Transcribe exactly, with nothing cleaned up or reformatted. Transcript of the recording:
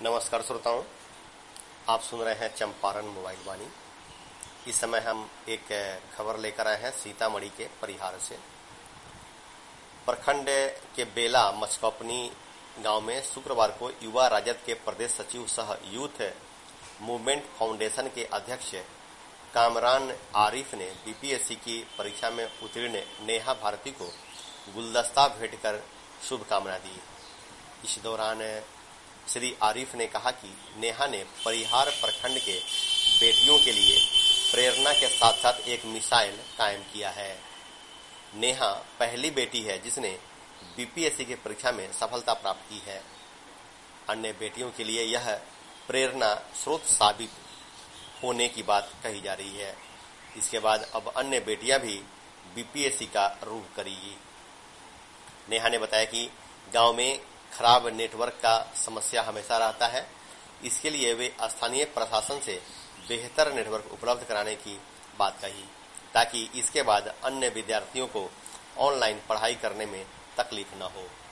नमस्कार श्रोताओं, आप सुन रहे हैं चंपारण मोबाइल वाणी। इस समय हम एक खबर लेकर आए हैं सीतामढ़ी के परिहार से। प्रखंड के बेला मचकौपनी गांव में शुक्रवार को युवा राजद के प्रदेश सचिव सह यूथ मूवमेंट फाउंडेशन के अध्यक्ष कामरान आरिफ ने बीपीएससी की परीक्षा में उत्तीर्ण नेहा भारती को गुलदस्ता भेंट कर शुभकामना दी। इस दौरान श्री आरिफ ने कहा कि नेहा ने परिहार प्रखंड के बेटियों के लिए प्रेरणा के साथ साथ एक मिसाइल कायम किया है। नेहा पहली बेटी है जिसने बीपीएससी की परीक्षा में सफलता प्राप्त की है। अन्य बेटियों के लिए यह प्रेरणा स्रोत साबित होने की बात कही जा रही है। इसके बाद अब अन्य बेटियां भी बीपीएससी का रुख करेगी। नेहा ने बताया कि गांव में खराब नेटवर्क का समस्या हमेशा रहता है। इसके लिए वे स्थानीय प्रशासन से बेहतर नेटवर्क उपलब्ध कराने की बात कही, ताकि इसके बाद अन्य विद्यार्थियों को ऑनलाइन पढ़ाई करने में तकलीफ न हो।